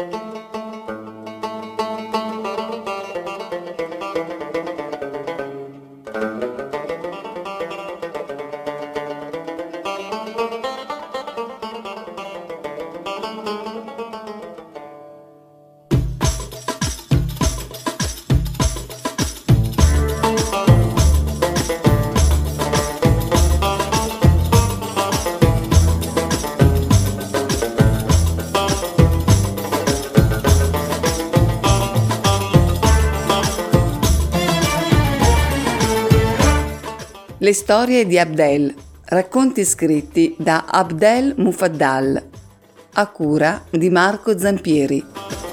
Le storie di Abdel, racconti scritti da Abdel Mufaddal, a cura di Marco Zampieri.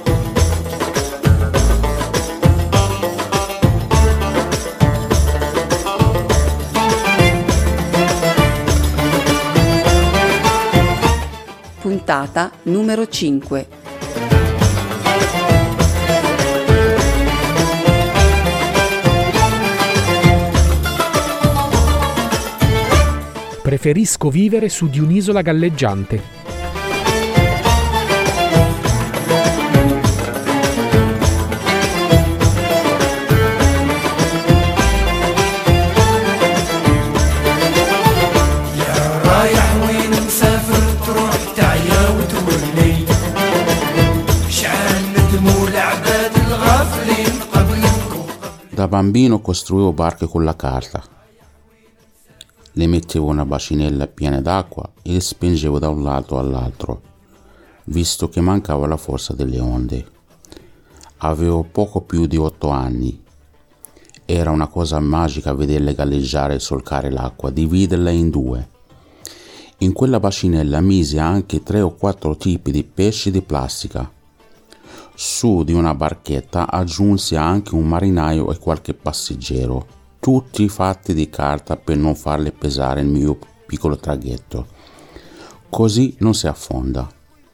Puntata numero 5. Preferisco vivere su di un'isola galleggiante. Da bambino costruivo barche con la carta. Le mettevo una bacinella piena d'acqua e le spingevo da un lato all'altro, visto che mancava la forza delle onde. Avevo poco più di 8 anni. Era una cosa magica vederle galleggiare e solcare l'acqua, dividerla in due. In quella bacinella misi anche 3 o 4 tipi di pesci di plastica. Su di una barchetta aggiunsi anche un marinaio e qualche passeggero, tutti fatti di carta per non farle pesare il mio piccolo traghetto. Così non si affonda.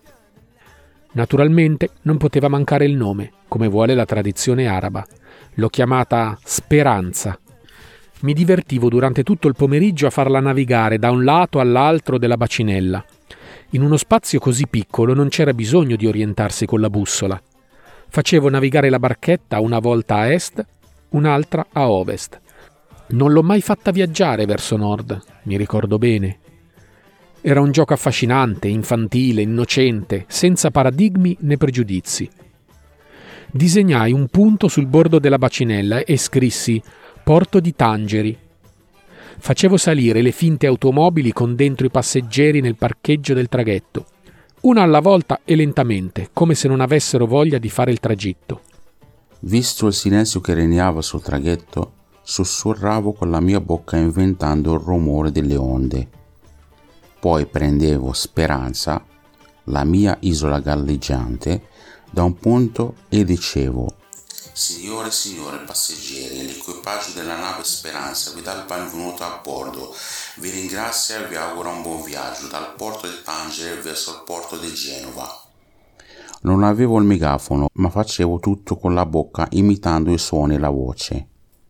Naturalmente non poteva mancare il nome, come vuole la tradizione araba. L'ho chiamata Speranza. Mi divertivo durante tutto il pomeriggio a farla navigare da un lato all'altro della bacinella. In uno spazio così piccolo non c'era bisogno di orientarsi con la bussola. Facevo navigare la barchetta una volta a est, un'altra a ovest. Non l'ho mai fatta viaggiare verso nord, mi ricordo bene. Era un gioco affascinante, infantile, innocente, senza paradigmi né pregiudizi. Disegnai un punto sul bordo della bacinella e scrissi Porto di Tangeri. Facevo salire le finte automobili con dentro i passeggeri nel parcheggio del traghetto, una alla volta e lentamente, come se non avessero voglia di fare il tragitto. Visto il silenzio che regnava sul traghetto, sussurravo con la mia bocca inventando il rumore delle onde. Poi prendevo Speranza, la mia isola galleggiante, da un punto e dicevo: Signore e signore passeggeri, l'equipaggio della nave Speranza vi dà il benvenuto a bordo. Vi ringrazia e vi augura un buon viaggio dal porto di Tangere verso il porto di Genova. Non avevo il megafono, ma facevo tutto con la bocca imitando i suoni e la voce.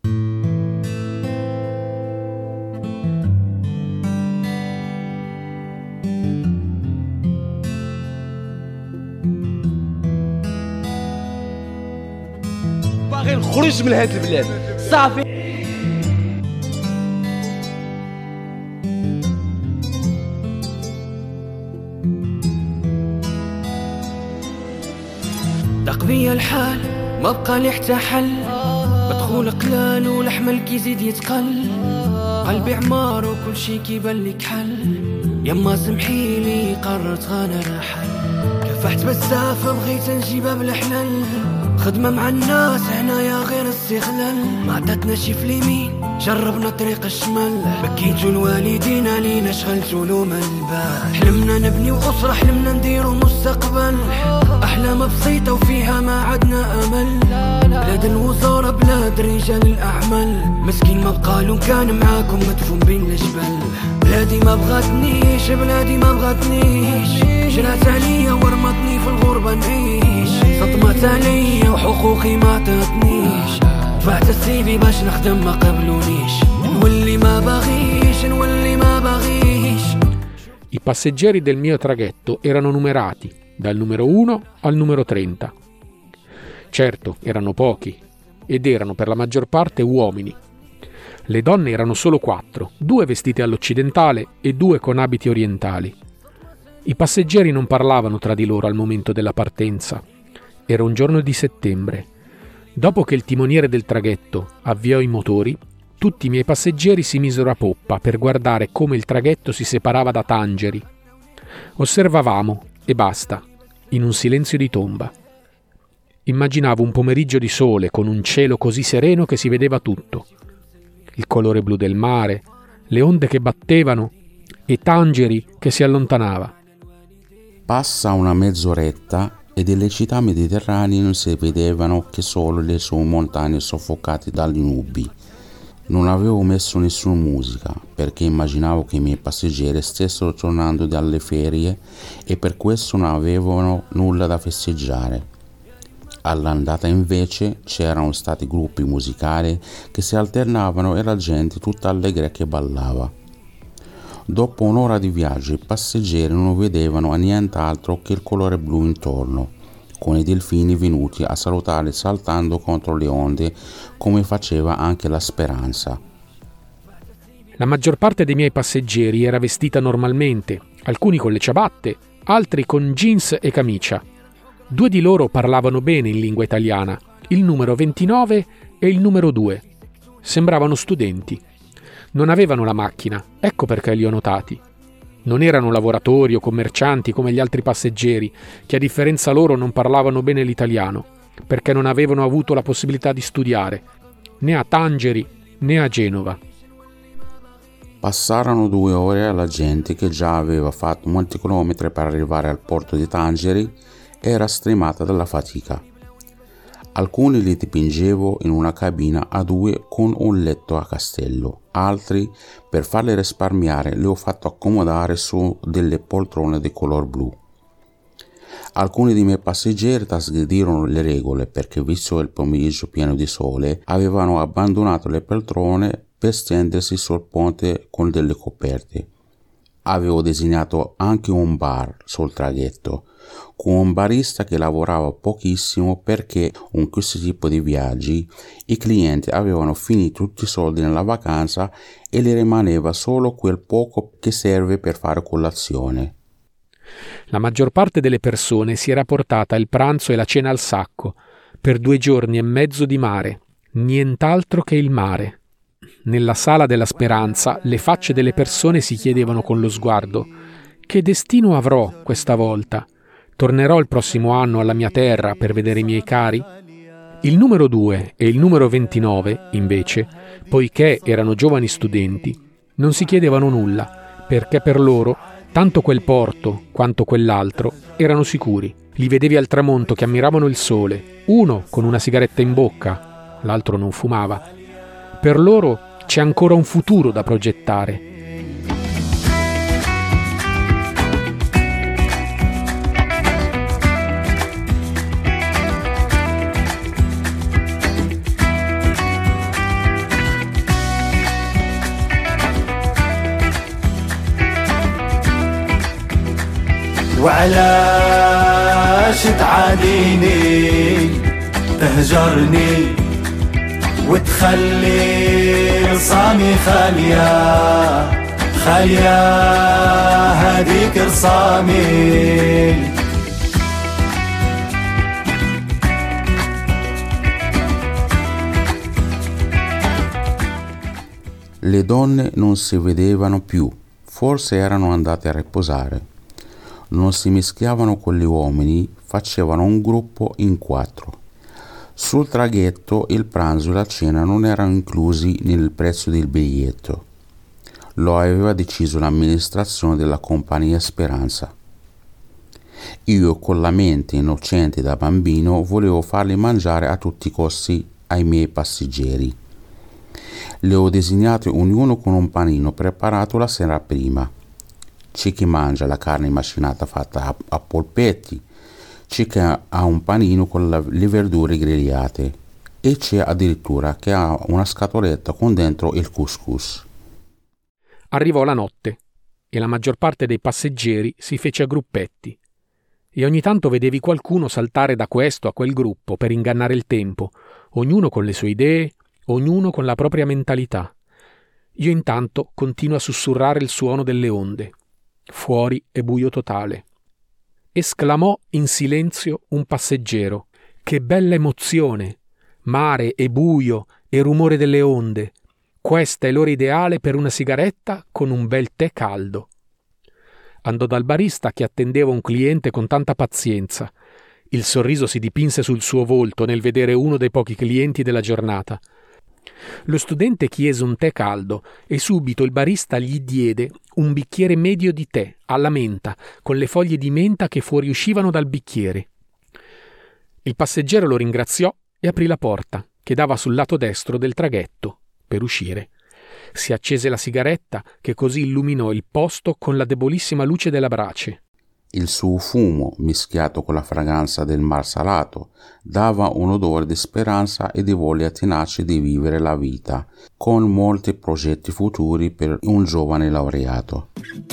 باغي نخرج من هاد البلاد صافي. ضاق بيا الحال ما بقى لي حتى حل، بدخول قلال والحمل كيزيد يتقل، قلبي عمار وكل شي كيبان لي كحل، يما سمحيلي قررت غنرحل، كافحت بزاف بغيت نجيبها بالحلال، خدمة مع الناس هنايا غير استغلال، ما عطاتنا شي في اليمين جربنا طريق الشمال، بكيتو الوالدين لينا شغلتو لهم البال، حلمنا نبنيو أسرة حلمنا نديرو مستقبل، أحلام بسيطة وفيها ما عدنا أمل، بلاد الوزارة بلاد رجال الأعمال، مسكين ما بقالو كان معاكم مدفون بين الجبال، بلادي ما بغاتنيش بلادي ما بغاتنيش، جرات عليا ورمتني في الغربة نعيش، صدمت عليا وحقوقي ما عطاتنيش، دفعت السيفي باش نخدم ما قبلونيش، نولي ما باغيش نولي ما باغيش. I passeggeri del mio traghetto erano numerati, dal numero 1 al numero 30. Certo, erano pochi, ed erano per la maggior parte uomini. Le donne erano solo 4, 2 vestite all'occidentale e 2 con abiti orientali. I passeggeri non parlavano tra di loro al momento della partenza. Era un giorno di settembre. Dopo che il timoniere del traghetto avviò i motori, tutti i miei passeggeri si misero a poppa per guardare come il traghetto si separava da Tangeri. Osservavamo, e basta, in un silenzio di tomba. Immaginavo un pomeriggio di sole con un cielo così sereno che si vedeva tutto. Il colore blu del mare, le onde che battevano e Tangeri che si allontanava. Passa una mezz'oretta e delle città mediterranee non si vedevano che solo le sue montagne soffocate dalle nubi. Non avevo messo nessuna musica perché immaginavo che i miei passeggeri stessero tornando dalle ferie e per questo non avevano nulla da festeggiare. All'andata invece c'erano stati gruppi musicali che si alternavano e la gente tutta allegra che ballava. Dopo un'ora di viaggio i passeggeri non vedevano a nient'altro che il colore blu intorno, con i delfini venuti a salutare saltando contro le onde come faceva anche la Speranza. La maggior parte dei miei passeggeri era vestita normalmente, alcuni con le ciabatte, altri con jeans e camicia. 2 di loro parlavano bene in lingua italiana, il numero 29 e il numero 2. Sembravano studenti. Non avevano la macchina, ecco perché li ho notati. Non erano lavoratori o commercianti come gli altri passeggeri, che a differenza loro non parlavano bene l'italiano, perché non avevano avuto la possibilità di studiare, né a Tangeri né a Genova. Passarono 2 ore alla gente che già aveva fatto molti chilometri per arrivare al porto di Tangeri era stremata dalla fatica. Alcuni li dipingevo in una cabina a 2 con un letto a castello, altri, per farli risparmiare, li ho fatto accomodare su delle poltrone di color blu. Alcuni dei miei passeggeri trasgredirono le regole perché, visto il pomeriggio pieno di sole, avevano abbandonato le poltrone per stendersi sul ponte con delle coperte. Avevo disegnato anche un bar sul traghetto, con un barista che lavorava pochissimo perché in questo tipo di viaggi i clienti avevano finito tutti i soldi nella vacanza e gli rimaneva solo quel poco che serve per fare colazione. La maggior parte delle persone si era portata il pranzo e la cena al sacco, per 2 giorni e mezzo di mare, nient'altro che il mare. Nella sala della Speranza le facce delle persone si chiedevano con lo sguardo: che destino avrò questa volta? Tornerò il prossimo anno alla mia terra per vedere i miei cari? Il numero 2 e il numero 29, invece, poiché erano giovani studenti, non si chiedevano nulla, perché per loro tanto quel porto quanto quell'altro erano sicuri. Li vedevi al tramonto che ammiravano il sole, uno con una sigaretta in bocca, l'altro non fumava. Per loro c'è ancora un futuro da progettare. وعلاش تعاديني تهجرني وتخلي رصامي خالية خالية هذيك رصامي. Le donne non si vedevano più, forse erano andate a riposare. Non si mischiavano con gli uomini, facevano un gruppo in 4. Sul traghetto il pranzo e la cena non erano inclusi nel prezzo del biglietto. Lo aveva deciso l'amministrazione della compagnia Speranza. Io, con la mente innocente da bambino, volevo farli mangiare a tutti i costi ai miei passeggeri. Li ho disegnati ognuno con un panino preparato la sera prima. C'è chi mangia la carne macinata fatta a polpetti, c'è chi ha un panino con le verdure grigliate e c'è addirittura chi ha una scatoletta con dentro il couscous. Arrivò la notte e la maggior parte dei passeggeri si fece a gruppetti. e ogni tanto vedevi qualcuno saltare da questo a quel gruppo per ingannare il tempo, ognuno con le sue idee, ognuno con la propria mentalità. Io intanto continuo a sussurrare il suono delle onde. Fuori è buio totale. Esclamò in silenzio un passeggero: «Che bella emozione! Mare e buio e rumore delle onde. Questa è l'ora ideale per una sigaretta con un bel tè caldo». Andò dal barista che attendeva un cliente con tanta pazienza. Il sorriso si dipinse sul suo volto nel vedere uno dei pochi clienti della giornata. Lo studente chiese un tè caldo e subito il barista gli diede un bicchiere medio di tè alla menta, con le foglie di menta che fuoriuscivano dal bicchiere. Il passeggero lo ringraziò e aprì la porta, che dava sul lato destro del traghetto, per uscire. Si accese la sigaretta, che così illuminò il posto con la debolissima luce della brace. Il suo fumo, mischiato con la fragranza del mar salato, dava un odore di speranza e di voglia tenace di vivere la vita, con molti progetti futuri per un giovane laureato.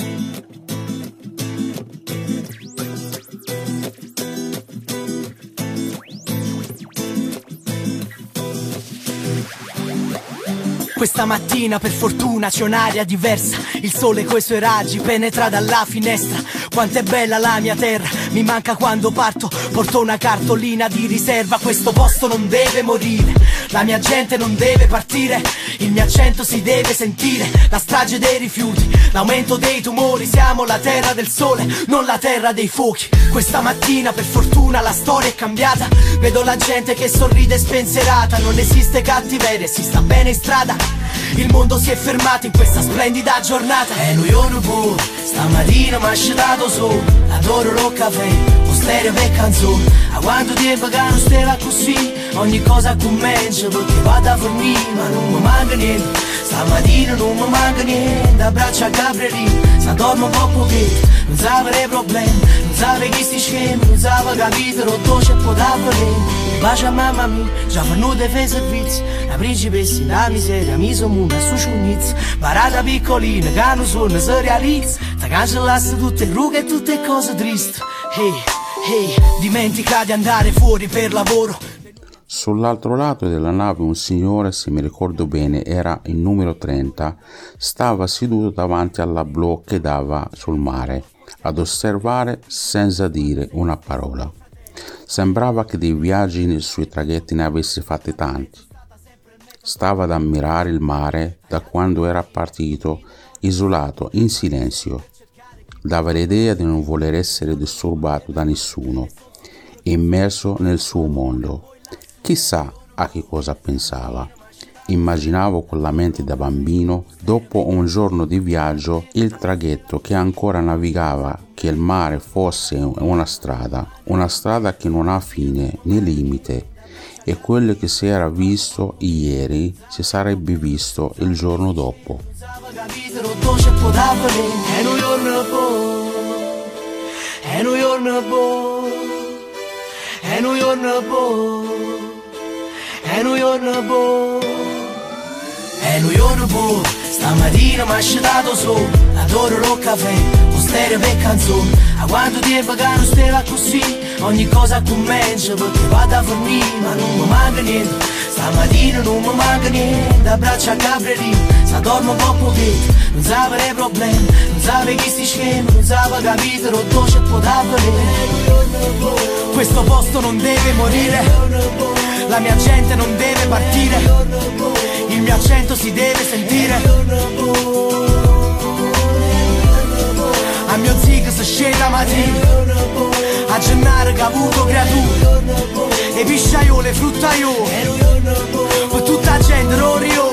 Questa mattina per fortuna c'è un'aria diversa, il sole coi suoi raggi penetra dalla finestra. Quanto è bella la mia terra, mi manca quando parto, porto una cartolina di riserva. Questo posto non deve morire, la mia gente non deve partire, il mio accento si deve sentire. La strage dei rifiuti, l'aumento dei tumori, siamo la terra del sole, non la terra dei fuochi. Questa mattina per fortuna la storia è cambiata, vedo la gente che sorride spensierata. Non esiste cattiveria, si sta bene in strada, il mondo si è fermato in questa splendida giornata. E noi non può, stamattina mi ha asciutato su, adoro lo caffè, lo stereo per canzone. A quanto tempo che non stava così, ogni cosa comincia perché vado a dormire, ma non mi manca niente. Stamattina non mi manca niente, abbraccio a Gabrielino, se dormo un po' pochetto, non sapere problemi, non sapere chi si scema, non sapere capire rotto c'è po' da volere. Bacia a mamma mia, già venuta fai servizi, la principessa, la miseria, mi sono una su ciugnizza. Parata piccolina, che non suona, si realizza, ti cancellasse tutte rughe e tutte cose tristi. Hey, hey, dimentica di andare fuori per lavoro. Sull'altro lato della nave un signore, se mi ricordo bene era il numero 30, stava seduto davanti alla blu che dava sul mare, ad osservare senza dire una parola. Sembrava che dei viaggi nei suoi traghetti ne avesse fatti tanti. Stava ad ammirare il mare da quando era partito, isolato, in silenzio. Dava l'idea di non voler essere disturbato da nessuno, immerso nel suo mondo. Chissà a che cosa pensava. Immaginavo con la mente da bambino, dopo un giorno di viaggio, il traghetto che ancora navigava, che il mare fosse una strada che non ha fine né limite, e quello che si era visto ieri si sarebbe visto il giorno dopo. E lui non può, stamattina mi ha asciutato su, adoro lo caffè, lo stereo per canzone. A quanto tempo che non stava così, ogni cosa comincia perché vado a dormire, ma non mi manca niente. Stamattina non mi manca niente, abbraccio a Gabrielino, se dormo un po' pochetto, non sapere problemi, non sapere chi si scema, non sapere capire rotto c'è po' da volere. Questo posto non deve morire, la mia gente non deve partire, il mio accento si deve sentire. A mio zig si scende la mattina, a Gennaro che ha avuto creature, e pisciaiole, fruttaiole, per tutta la gente, Rorio.